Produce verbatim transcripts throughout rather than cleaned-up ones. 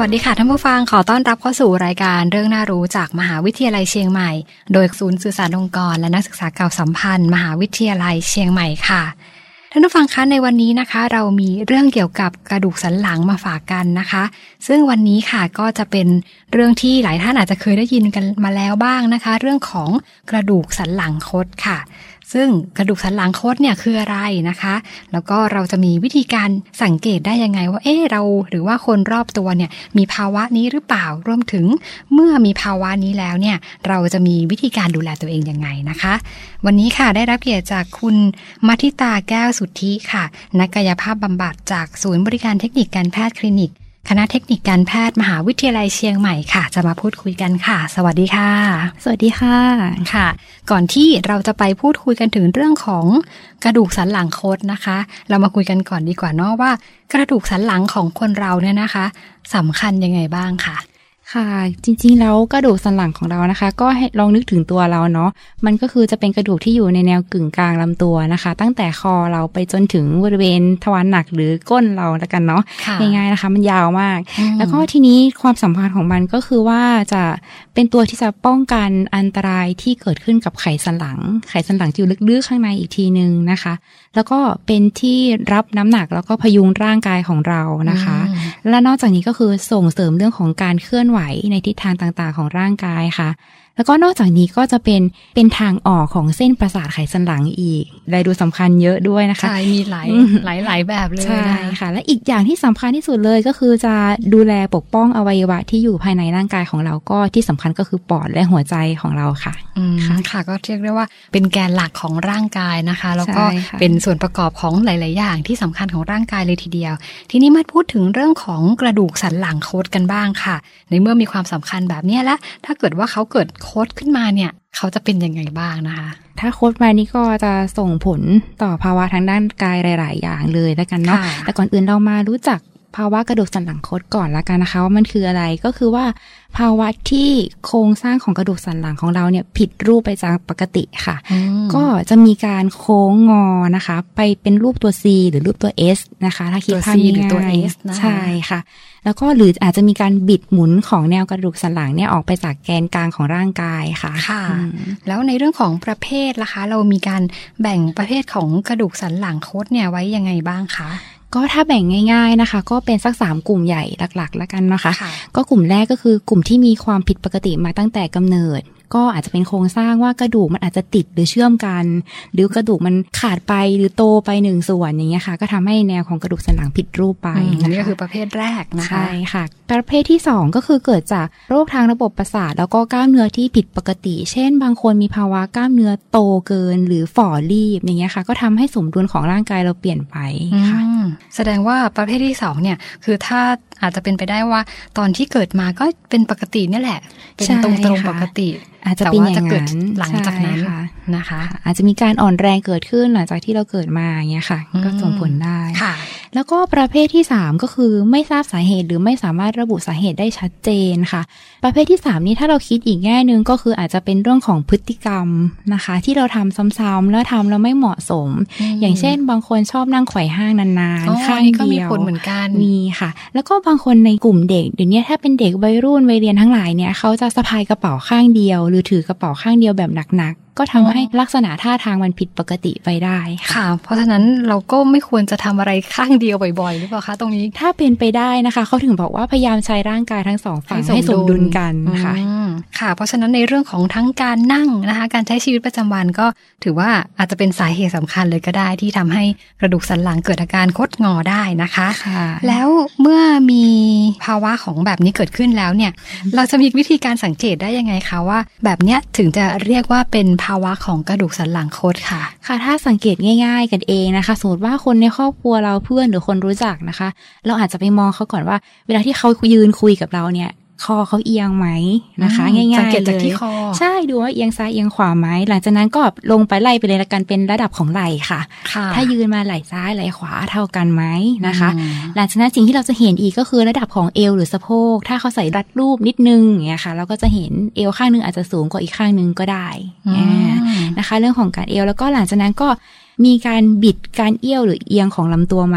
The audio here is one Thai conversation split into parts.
วัสดีค่ะท่านผู้ฟังขอต้อนรับเข้าสู่รายการเรื่องน่ารู้จากมหาวิทยาลัยเชียงใหม่โดยศูนย์สื่อสารองค์กรและนักศึกษาเก่าสัมพันธ์มหาวิทยาลัยเชียงใหม่ค่ะท่านผู้ฟังคะในวันนี้นะคะเรามีเรื่องเกี่ยวกับกระดูกสันหลังมาฝากกันนะคะซึ่งวันนี้ค่ะก็จะเป็นเรื่องที่หลายท่านอาจจะเคยได้ยินกันมาแล้วบ้างนะคะเรื่องของกระดูกสันหลังคดค่ะซึ่งกระดูกสันหลังคดเนี่ยคืออะไรนะคะแล้วก็เราจะมีวิธีการสังเกตได้ยังไงว่าเอ๊ะเราหรือว่าคนรอบตัวเนี่ยมีภาวะนี้หรือเปล่ารวมถึงเมื่อมีภาวะนี้แล้วเนี่ยเราจะมีวิธีการดูแลตัวเองยังไงนะคะวันนี้ค่ะได้รับเกียรติจากคุณมัทิตาแก้วสุทธิค่ะนักกายภาพบำบัดจากศูนย์บริการเทคนิคการแพทย์คลินิกคณะเทคนิคการแพทย์มหาวิทยาลัยเชียงใหม่ค่ะจะมาพูดคุยกันค่ะสวัสดีค่ะสวัสดีค่ะค่ะก่อนที่เราจะไปพูดคุยกันถึงเรื่องของกระดูกสันหลังคดนะคะเรามาคุยกันก่อนดีกว่าเนาะว่ากระดูกสันหลังของคนเราเนี่ยนะคะสำคัญยังไงบ้างค่ะค่ะจริงๆแล้วกระดูกสันหลังของเรานะคะก็ให้ลองนึกถึงตัวเราเนาะมันก็คือจะเป็นกระดูกที่อยู่ในแนวกึ่งกลางลำตัวนะคะตั้งแต่คอเราไปจนถึงบริเวณทวารหนักหรือก้นเราแล้วกันเนาะง่ายๆนะคะมันยาวมากแล้วก็ทีนี้ความสำคัญของมันก็คือว่าจะเป็นตัวที่จะป้องกันอันตรายที่เกิดขึ้นกับไขสันหลังไขสันหลังที่อยู่ลึกๆข้างในอีกทีนึงนะคะแล้วก็เป็นที่รับน้ำหนักแล้วก็พยุงร่างกายของเรานะคะและนอกจากนี้ก็คือส่งเสริมเรื่องของการเคลื่อนไหวในทิศทางต่างๆของร่างกายค่ะแล้วก็นอกจากนี้ก็จะเป็นเป็นทางออกของเส้นประสาทไขสันหลังอีกได้ดูสำคัญเยอะด้วยนะคะใช่มีหลายหลายหลายแบบเลยใช่ค่ะและอีกอย่างที่สำคัญที่สุดเลยก็คือจะดูแลปกป้องอวัยวะที่อยู่ภายในร่างกายของเราก็ที่สำคัญก็คือปอดและหัวใจของเราค่ะอืมค่ะก็เรียกได้ว่าเป็นแกนหลักของร่างกายนะคะแล้วก็เป็นส่วนประกอบของหลายๆอย่างที่สำคัญของร่างกายเลยทีเดียวทีนี้มาพูดถึงเรื่องของกระดูกสันหลังคดกันบ้างค่ะในเมื่อมีความสำคัญแบบนี้แล้วถ้าเกิดว่าเขาเกิดคดขึ้นมาเนี่ยเขาจะเป็นยังไงบ้างนะคะถ้าคดมานี่ก็จะส่งผลต่อภาวะทางด้านกายหลายๆอย่างเลยแล้วกันเนาะแต่ก่อนอื่นเรามารู้จักภาวะกระดูกสันหลังคดก่อนละกันนะคะว่ามันคืออะไรก็คือว่าภาวะที่โครงสร้างของกระดูกสันหลังของเราเนี่ยผิดรูปไปจากปกติค่ะก็จะมีการโค้งงอนะคะไปเป็นรูปตัว C หรือรูปตัว S นะคะถ้าคิดภาพง่ายๆตัว S ใช่ค่ะแล้วก็หรืออาจจะมีการบิดหมุนของแนวกระดูกสันหลังเนี่ยออกไปจากแกนกลางของร่างกายค่ะค่ะแล้วในเรื่องของประเภทล่ะคะเรามีการแบ่งประเภทของกระดูกสันหลังคดเนี่ยไว้ยังไงบ้างคะก็ถ้าแบ่งง่ายๆนะคะก็เป็นสักสามกลุ่มใหญ่หลักๆแล้วกันนะคะก็กลุ่มแรกก็คือกลุ่มที่มีความผิดปกติมาตั้งแต่กำเนิดก็อาจจะเป็นโครงสร้างว่ากระดูกมันอาจจะติดหรือเชื่อมกันหรือกระดูกมันขาดไปหรือโตไปหนึ่งส่วนอย่างเงี้ยค่ะก็ทำให้แนวของกระดูกสันหลังผิดรูปไปอันนี้ก็คือประเภทแรกนะคะใช่ค่ะประเภทที่สองก็คือเกิดจากโรคทางระบบประสาทแล้วก็กล้ามเนื้อที่ผิดปกติเช่นบางคนมีภาวะกล้ามเนื้อโตเกินหรือฝ่อรีบอย่างเงี้ยค่ะก็ทำให้สมดุลของร่างกายเราเปลี่ยนไปค่ะแสดงว่าประเภทที่สองเนี่ยคือถ้าอาจจะเป็นไปได้ว่าตอนที่เกิดมาก็เป็นปกตินี่แหละเป็นตรงๆปกติอาจจะเป็นอย่างนั้นหลังจากนั้นนะคะอาจจะมีการอ่อนแรงเกิดขึ้นหลังจากที่เราเกิดมาอย่างเงี้ยค่ะก็ส่งผลได้แล้วก็ประเภทที่สามก็คือไม่ทราบสาเหตุหรือไม่สามารถระบุสาเหตุได้ชัดเจนค่ะประเภทที่สามนี้ถ้าเราคิดอีกแง่นึงก็คืออาจจะเป็นเรื่องของพฤติกรรมนะคะที่เราทำซ้ำๆแล้วทำแล้วไม่เหมาะสมอย่างเช่นบางคนชอบนั่งไขว่ห้างนานๆข้างเดียวก็มีผลเหมือนกันมีค่ะแล้วก็บางคนในกลุ่มเด็กเดี๋ยวนี้ถ้าเป็นเด็กวัยรุ่นวัยเรียนทั้งหลายเนี่ยเขาจะสะพายกระเป๋าข้างเดียวหรือถือกระเป๋าข้างเดียวแบบหนักๆก็ทำให้ลักษณะท่าทางมันผิดปกติไปได้ค่ะเพราะฉะนั้นเราก็ไม่ควรจะทำอะไรข้างเดียวบ่อยๆหรือเปล่าคะตรงนี้ถ้าเป็นไปได้นะคะเขาถึงบอกว่าพยายามใช้ร่างกายทั้งสองฝั่งให้สมดุลกันค่ะค่ะเพราะฉะนั้นในเรื่องของทั้งการนั่งนะคะการใช้ชีวิตประจำวันก็ถือว่าอาจจะเป็นสาเหตุสำคัญเลยก็ได้ที่ทำให้กระดูกสันหลังเกิดอาการคดงอได้นะคะแล้วเมื่อมีภาวะของแบบนี้เกิดขึ้นแล้วเนี่ยเราจะมีวิธีการสังเกตได้ยังไงคะว่าแบบเนี้ยถึงจะเรียกว่าเป็นภาวะของกระดูกสันหลังคดค่ะค่ะถ้าสังเกตง่ายๆกันเองนะคะสมมติว่าคนในครอบครัวเราเพื่อนหรือคนรู้จักนะคะเราอาจจะไปมองเขาก่อนว่าเวลาที่เขายืนคุยกับเราเนี่ยคอเขาเอียงไหมนะคะง่ายๆเลยสังเกตจากที่คอใช่ดูว่าเอียงซ้ายเอียงขวาไหมหลังจากนั้นก็ลงไปไล่ไปเลยละกันเป็นระดับของไหล่ค่ะถ้ายืนมาไหล่ซ้ายไหล่ขวาเท่ากันไหมนะคะหลังจากนั้นสิ่งที่เราจะเห็นอีกก็คือระดับของเอวหรือสะโพกถ้าเขาใส่รัดรูปนิดนึงอย่างเงี้ยค่ะเราก็จะเห็นเอวข้างนึงอาจจะสูงกว่าอีกข้างนึงก็ได้นะคะเรื่องของการเอวแล้วก็หลังจากนั้นก็มีการบิดการเอี้ยวหรือเอียงของลำตัวไหม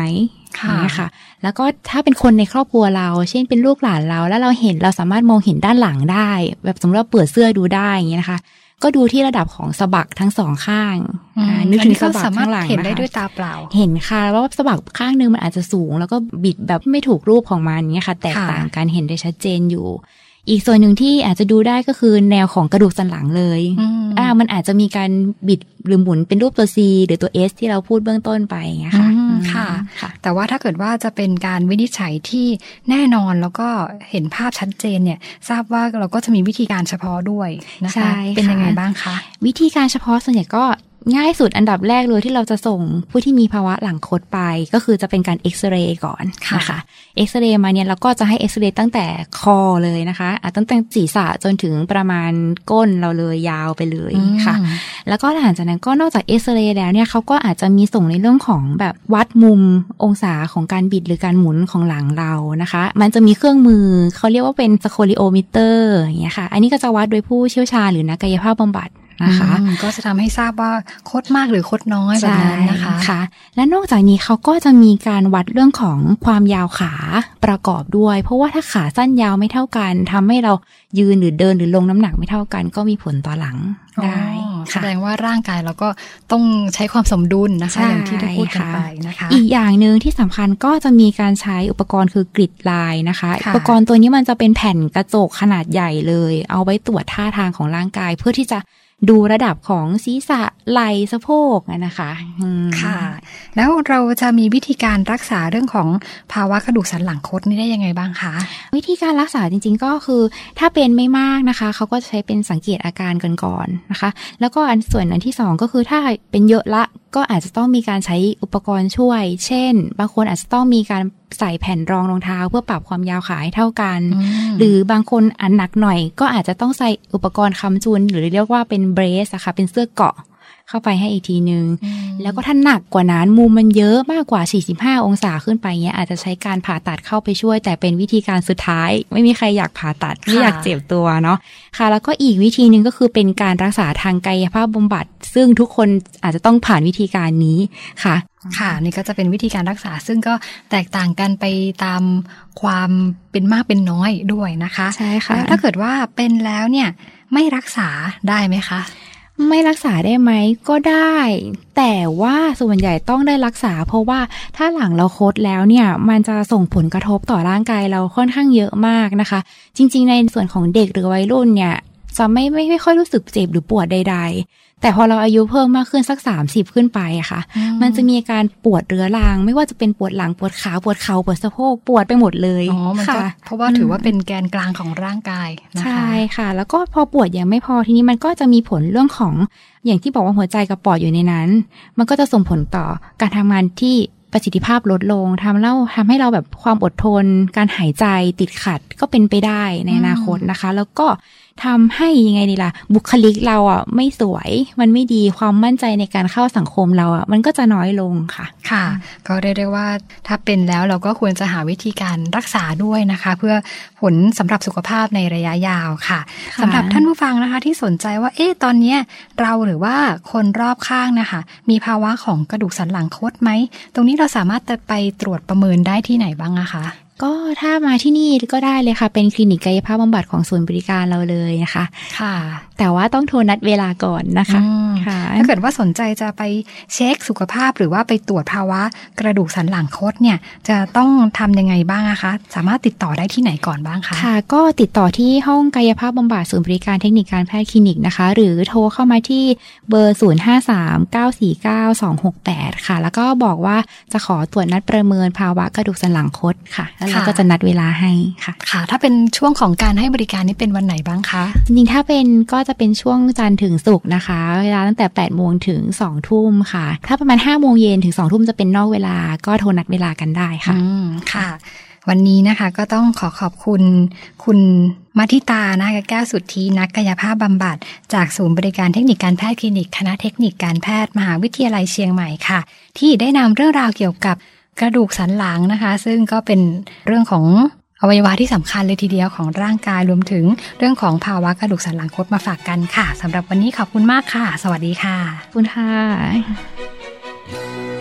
นี่ค่ะแล้วก็ถ้าเป็นคนในครอบครัวเราเช่นเป็นลูกหลานเราแล้วเราเห็นเราสามารถมองเห็นด้านหลังได้แบบสมมติว่าเปิดเสื้อดูได้อย่างเงี้ยนะคะก็ดูที่ระดับของสะบักทั้งสองข้างนึกถึงสะบักข้างหลังเห็นได้ด้วยตาเปล่าเห็นค่ะว่าสะบักข้างนึงมันอาจจะสูงแล้วก็บิดแบบไม่ถูกรูปของมันเงี้ยค่ะแตกต่างกันเห็นได้ชัดเจนอยู่อีกส่วนหนึ่งที่อาจจะดูได้ก็คือแนวของกระดูกสันหลังเลยอ่ามันอาจจะมีการบิดหรือหมุนเป็นรูปตัว C หรือตัว S ที่เราพูดเบื้องต้นไปไงค่ะค่ะแต่ว่าถ้าเกิดว่าจะเป็นการวินิจฉัยที่แน่นอนแล้วก็เห็นภาพชัดเจนเนี่ยทราบว่าเราก็จะมีวิธีการเฉพาะด้วยนะคะเป็นยังไงบ้างคะวิธีการเฉพาะส่วนใหญ่ก็ง่ายสุดอันดับแรกเลยที่เราจะส่งผู้ที่มีภาวะหลังคดไปก็คือจะเป็นการเอ็กซเรย์ก่อนนะคะเอ็กซเรย์มาเนี่ยเราก็จะให้เอ็กซเรย์ตั้งแต่คอเลยนะคะอ่ะตั้งแต่ศีรษะจนถึงประมาณก้นเราเลยยาวไปเลยค่ะแล้วก็หลังจากนั้นก็นอกจากเอ็กซเรย์แล้วเนี่ยเขาก็อาจจะมีส่งในเรื่องของแบบวัดมุมองศาของการบิดหรือการหมุนของหลังเรานะคะมันจะมีเครื่องมือเขาเรียกว่าเป็นสโคลิโอมิเตอร์อย่างเงี้ยค่ะอันนี้ก็จะวัดโดยผู้เชี่ยวชาญหรือนักกายภาพบำบัดนะคะก็จะทำให้ทราบว่าคดมากหรือคดน้อยแบบนั้นนะคะค่ะและนอกจากนี้เขาก็จะมีการวัดเรื่องของความยาวขาประกอบด้วยเพราะว่าถ้าขาสั้นยาวไม่เท่ากันทำให้เรายืนหรือเดินหรือลงน้ำหนักไม่เท่ากันก็มีผลต่อหลังได้แสดงว่าร่างกายเราก็ต้องใช้ความสมดุลนะคะอย่างที่ได้พูดกันไปนะคะอีกอย่างนึงที่สำคัญก็จะมีการใช้อุปกรณ์คือกริดลายนะคะอุปกรณ์ตัวนี้มันจะเป็นแผ่นกระจกขนาดใหญ่เลยเอาไว้ตรวจท่าทางของร่างกายเพื่อที่จะดูระดับของศีรษะไหล่สะโพกนะคะค่ะแล้วเราจะมีวิธีการรักษาเรื่องของภาวะกระดูกสันหลังคดนี่ได้ยังไงบ้างคะวิธีการรักษาจริงๆก็คือถ้าเป็นไม่มากนะคะเขาก็จะใช้เป็นสังเกตอาการกันก่อนนะคะแล้วก็อันส่วนอันที่สองก็คือถ้าเป็นเยอะละก็อาจจะต้องมีการใช้อุปกรณ์ช่วยเช่นบางคนอาจจะต้องมีการใส่แผ่นรองรองเท้าเพื่อปรับความยาวขาให้เท่ากันหรือบางคนอันหนักหน่อยก็อาจจะต้องใส่อุปกรณ์ค้ำจุนหรือเรียกว่าเป็นเบรสอะค่ะเป็นเสื้อเกราะเข้าไปให้อีกทีนึงแล้วก็ถ้าหนักกว่านั้นมุมมันเยอะมากกว่าสี่สิบห้าองศาขึ้นไปเงี้ยอาจจะใช้การผ่าตัดเข้าไปช่วยแต่เป็นวิธีการสุดท้ายไม่มีใครอยากผ่าตัดไม่อยากเจ็บตัวเนาะค่ะแล้วก็อีกวิธีนึงก็คือเป็นการรักษาทางกายภาพบำบัดซึ่งทุกคนอาจจะต้องผ่านวิธีการนี้ค่ะค่ะนี่ก็จะเป็นวิธีการรักษาซึ่งก็แตกต่างกันไปตามความเป็นมากเป็นน้อยด้วยนะคะใช่ค่ะถ้าเกิดว่าเป็นแล้วเนี่ยไม่รักษาได้ไหมคะไม่รักษาได้ไหมก็ได้แต่ว่าส่วนใหญ่ต้องได้รักษาเพราะว่าถ้าหลังเราคดแล้วเนี่ยมันจะส่งผลกระทบต่อร่างกายเราค่อนข้างเยอะมากนะคะจริงๆในส่วนของเด็กหรือวัยรุ่นเนี่ยจะไม่ไม่ไม่ค่อยรู้สึกเจ็บหรือปวดใดๆแต่พอเราอายุเพิ่มมากขึ้นสักสามสิบขึ้นไปอะค่ะมันจะมีอาการปวดเรื้อรังไม่ว่าจะเป็นปวดหลังปวดขาปวดเข่าปวดสะโพกปวดไปหมดเลยอ๋อมันก็เพราะว่าถือว่าเป็นแกนกลางของร่างกายนะคะใช่ค่ะแล้วก็พอปวดยังไม่พอทีนี้มันก็จะมีผลเรื่องของอย่างที่บอกว่าหัวใจกับปอดอยู่ในนั้นมันก็จะส่งผลต่อการทำงานที่ประสิทธิภาพลดลงทำแล้วทำให้เราแบบความอดทนการหายใจติดขัดก็เป็นไปได้ในอนาคตนะคะแล้วก็ทำให้ยังไงดีล่ะบุคลิกเราอ่ะไม่สวยมันไม่ดีความมั่นใจในการเข้าสังคมเราอ่ะมันก็จะน้อยลงค่ะค่ะก็เรียกได้ว่าถ้าเป็นแล้วเราก็ควรจะหาวิธีการรักษาด้วยนะคะเพื่อผลสำหรับสุขภาพในระยะยาวค่ะสำหรับท่านผู้ฟังนะคะที่สนใจว่าเอ๊ะตอนนี้เราหรือว่าคนรอบข้างนะคะมีภาวะของกระดูกสันหลังคดไหมตรงนี้เราสามารถไปตรวจประเมินได้ที่ไหนบ้างนะคะก็ถ้ามาที่นี่ก็ได้เลยค่ะเป็นคลินิกกายภาพบำบัดของศูนย์บริการเราเลยนะคะค่ะแต่ว่าต้องโทรนัดเวลาก่อนนะคะค่ะถ้าเกิดว่าสนใจจะไปเช็คสุขภาพหรือว่าไปตรวจภาวะกระดูกสันหลังคดเนี่ยจะต้องทำยังไงบ้างนะคะสามารถติดต่อได้ที่ไหนก่อนบ้างคะค่ะก็ติดต่อที่ห้องกายภาพบำบัดศูนย์บริการเทคนิคการแพทย์คลินิกนะคะหรือโทรเข้ามาที่เบอร์ศูนย์ ห้า สาม เก้า สี่ เก้า สอง หก แปดค่ะแล้วก็บอกว่าจะขอตรวจนัดประเมินภาวะกระดูกสันหลังคดค่ะแล้วเราก็จะนัดเวลาให้ค่ะค่ะถ้าเป็นช่วงของการให้บริการนี่เป็นวันไหนบ้างคะจริงๆถ้าเป็นก็จะเป็นช่วงจันทร์ถึงศุกร์นะคะเวลาตั้งแต่แปดโมงถึงสองทุ่มค่ะถ้าประมาณห้าโมงเย็นถึงสองทุ่มจะเป็นนอกเวลาก็โทรนัดเวลากันได้ค่ะอืมค่ะวันนี้นะคะก็ต้องขอขอบคุณคุณมัทิตานะคะแก้วสุทธีนักกายภาพบำบัดจากศูนย์บริการเทคนิคการแพทย์คลินิกคณะเทคนิคการแพทย์มหาวิทยาลัยเชียงใหม่ค่ะที่ได้นำเรื่องราวเกี่ยวกับกระดูกสันหลังนะคะซึ่งก็เป็นเรื่องของอวัยวะที่สำคัญเลยทีเดียวของร่างกายรวมถึงเรื่องของภาวะกระดูกสันหลังคดมาฝากกันค่ะสำหรับวันนี้ขอบคุณมากค่ะสวัสดีค่ะขอบคุณค่ะ